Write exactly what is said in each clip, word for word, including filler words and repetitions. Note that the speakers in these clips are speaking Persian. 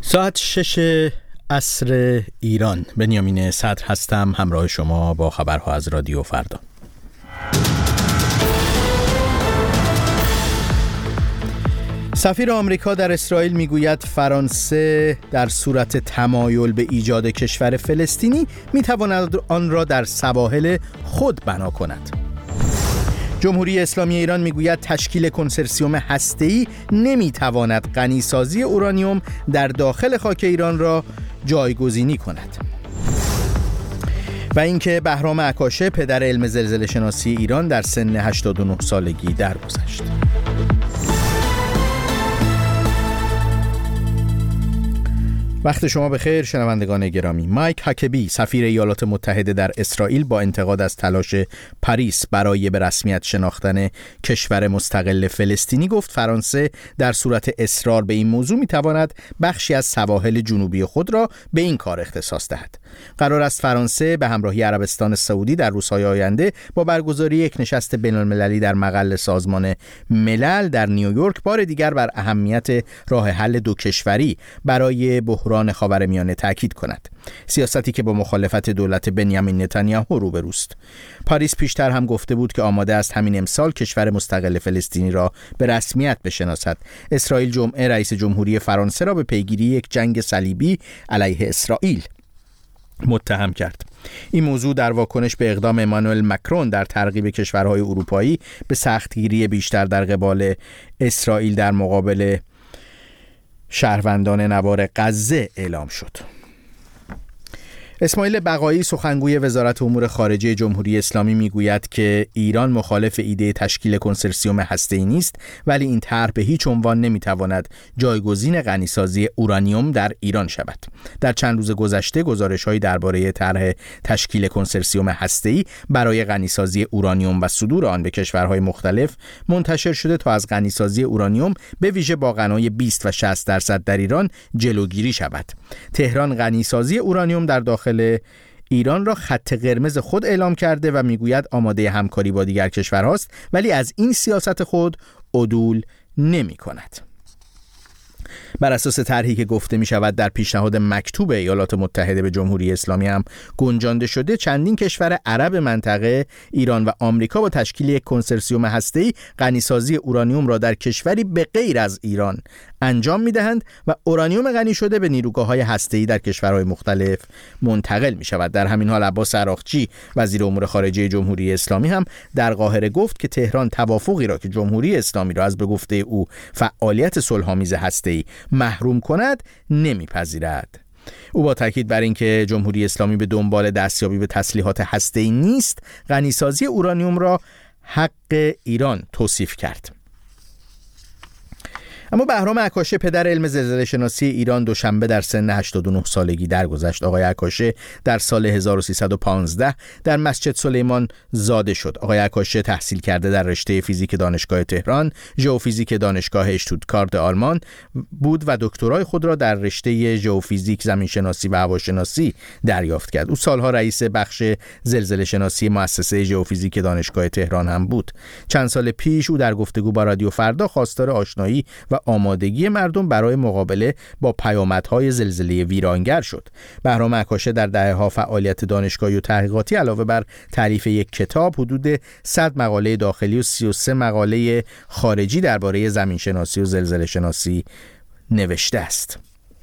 ساعت شش عصر ایران. بنیامین صدر هستم، همراه شما با خبرها از رادیو فردا. سفیر آمریکا در اسرائیل میگوید فرانسه در صورت تمایل به ایجاد کشور فلسطینی میتواند آن را در سواحل خود بنا کند. جمهوری اسلامی ایران میگوید تشکیل کنسرسیوم هسته‌ای نمیتواند غنیسازی اورانیوم در داخل خاک ایران را جایگزینی کند. و اینکه بهرام عکاشه پدر علم زلزله شناسی ایران در سن هشتاد و نه سالگی درگذشت. وقت شما بخیر شنوندگان گرامی. مایک هاکبی سفیر ایالات متحده در اسرائیل با انتقاد از تلاش پاریس برای به رسمیت شناختن کشور مستقل فلسطینی گفت فرانسه در صورت اصرار به این موضوع میتواند بخشی از سواحل جنوبی خود را به این کار اختصاص دهد. قرار است فرانسه به همراهی عربستان سعودی در روزهای آینده با برگزاری یک نشست بین‌المللی در مقر سازمان ملل در نیویورک بار دیگر بر اهمیت راه حل دو کشوری برای بحران خاورمیانه تاکید کند. سیاستی که با مخالفت دولت بنیامین نتانیاهو روبروست. پاریس پیشتر هم گفته بود که آماده است همین امسال کشور مستقل فلسطینی را به رسمیت بشناسد. اسرائیل جمعه رئیس جمهوری فرانسه را به پیگیری یک جنگ صلیبی علیه اسرائیل متهم کرد. این موضوع در واکنش به اقدام امانوئل مکرون در ترغیب کشورهای اروپایی به سختگیری بیشتر در قبال اسرائیل در مقابل شهروندان نوار غزه اعلام شد. اسماعیل بقایی سخنگوی وزارت امور خارجه جمهوری اسلامی میگوید که ایران مخالف ایده تشکیل کنسرسیوم هسته‌ای نیست، ولی این طرح به هیچ عنوان نمیتواند جایگزین غنیسازی اورانیوم در ایران شود. در چند روز گذشته گزارش‌هایی درباره طرح تشکیل کنسرسیوم هسته‌ای برای غنیسازی اورانیوم و صدور آن به کشورهای مختلف منتشر شده تا از غنیسازی اورانیوم به ویژه با غنای بیست و شصت درصد در ایران جلوگیری شود. تهران غنیسازی اورانیوم در داخل ایران را خط قرمز خود اعلام کرده و میگوید آماده همکاری با دیگر کشورهاست، ولی از این سیاست خود عدول نمی کند. بر اساس طرحی که گفته می شود در پیشنهاد مکتوب ایالات متحده به جمهوری اسلامی هم گنجانده شده، چندین کشور عرب منطقه، ایران و آمریکا با تشکیل یک کنسرسیوم هسته‌ای غنیسازی اورانیوم را در کشوری به غیر از ایران انجام می دهند و اورانیوم غنی شده به نیروگاه‌های هسته‌ای در کشورهای مختلف منتقل می شود. در همین حال عباس عراقچی وزیر امور خارجه جمهوری اسلامی هم در قاهره گفت که تهران توافقی را که جمهوری اسلامی را از به گفته او فعالیت صلح‌آمیز هسته‌ای محروم کند نمیپذیرد. او با تاکید بر اینکه جمهوری اسلامی به دنبال دستیابی به تسلیحات هسته‌ای نیست، غنیسازی اورانیوم را حق ایران توصیف کرد. اما بهرام عکاشه پدر علم زلزله شناسی ایران دوشنبه در سن هشتاد و نه سالگی درگذشت. آقای عکاشه در سال هزار و سیصد و پانزده در مسجد سلیمان زاده شد. آقای عکاشه تحصیل کرده در رشته فیزیک دانشگاه تهران، ژئوفیزیک دانشگاه اشتوتگارت آلمان بود و دکترای خود را در رشته ژئوفیزیک زمینشناسی و هواشناسی دریافت کرد. او سالها رئیس بخش زلزله شناسی مؤسسه ژئوفیزیک دانشگاه تهران هم بود. چند سال پیش او در گفتگو با رادیو فردا خواستار آشنایی و آمادگی مردم برای مقابله با پیامدهای زلزله ویرانگر شد. بهرام عکاشه در دهه‌ها فعالیت دانشگاهی و تحقیقاتی علاوه بر تالیف یک کتاب حدود صد مقاله داخلی و سی و سه مقاله خارجی درباره زمینشناسی و زلزله شناسی نوشته است.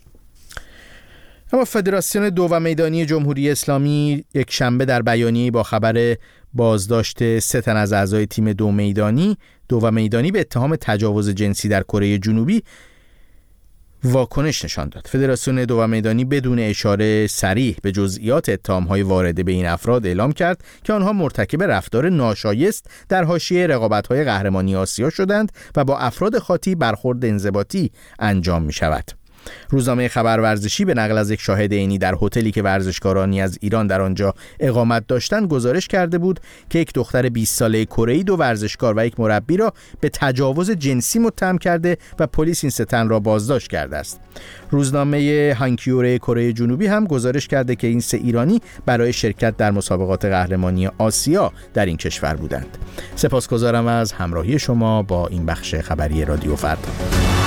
اما فدراسیون دو و میدانی جمهوری اسلامی یک شنبه در بیانیه‌ای با خبر بازداشت سه تن از اعضای تیم دو میدانی دو و میدانی به اتهام تجاوز جنسی در کره جنوبی واکنش نشان داد. فدراسیون دو و میدانی بدون اشاره صریح به جزئیات اتهام‌های وارده به این افراد اعلام کرد که آنها مرتکب رفتار ناشایست در حاشیه رقابت‌های قهرمانی آسیا شدند و با افراد خاطی برخورد انضباطی انجام می‌شود. روزنامه خبر ورزشی به نقل از یک شاهد عینی در هتلی که ورزشکارانی از ایران در آنجا اقامت داشتند گزارش کرده بود که یک دختر بیست ساله کره‌ای دو ورزشکار و یک مربی را به تجاوز جنسی متهم کرده و پلیس این سه تن را بازداشت کرده است. روزنامه هانکیوره کره جنوبی هم گزارش کرده که این سه ایرانی برای شرکت در مسابقات قهرمانی آسیا در این کشور بودند. سپاسگزارم از همراهی شما با این بخش خبری رادیو فردا.